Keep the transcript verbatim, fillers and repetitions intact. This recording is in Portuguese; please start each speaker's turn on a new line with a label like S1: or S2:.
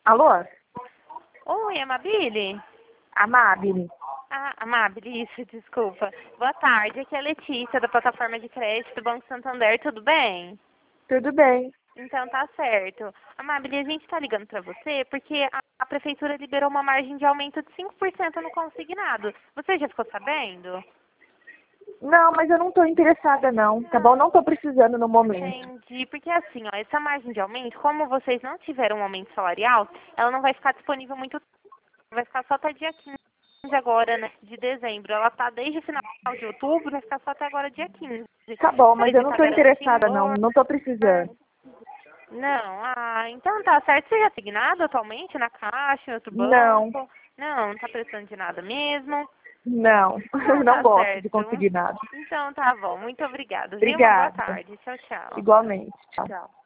S1: Alô?
S2: Oi, Amabile?
S1: Amabile.
S2: Ah, Amabile, isso, desculpa. Boa tarde, aqui é a Letícia, da plataforma de crédito do Banco Santander, tudo bem?
S1: Tudo bem.
S2: Então tá certo. Amabile, a gente tá ligando pra você porque a, a prefeitura liberou uma margem de aumento de cinco por cento no consignado. Você já ficou sabendo?
S1: Não, mas eu não estou interessada não, tá bom? Não estou precisando no momento.
S2: Entendi, porque assim, ó, essa margem de aumento, como vocês não tiveram um aumento salarial, ela não vai ficar disponível muito tempo, vai ficar só até dia quinze agora, né, de dezembro. Ela tá desde o final de outubro, vai ficar só até agora dia quinze.
S1: Tá bom, mas
S2: Vocês
S1: eu
S2: já
S1: não
S2: tá
S1: estou interessada
S2: garantindo?
S1: não, não estou precisando.
S2: Não, ah, então tá certo. Você já tem nada atualmente na Caixa, em outro
S1: Não,
S2: banco? Não, não tá precisando de nada mesmo?
S1: não,
S2: Então
S1: não
S2: tá
S1: gosto de
S2: certo.
S1: conseguir nada.
S2: Então tá bom, muito obrigada, viu? Uma boa
S1: Obrigada.
S2: tarde. Tchau, tchau.
S1: Igualmente. Tchau.
S2: Tchau.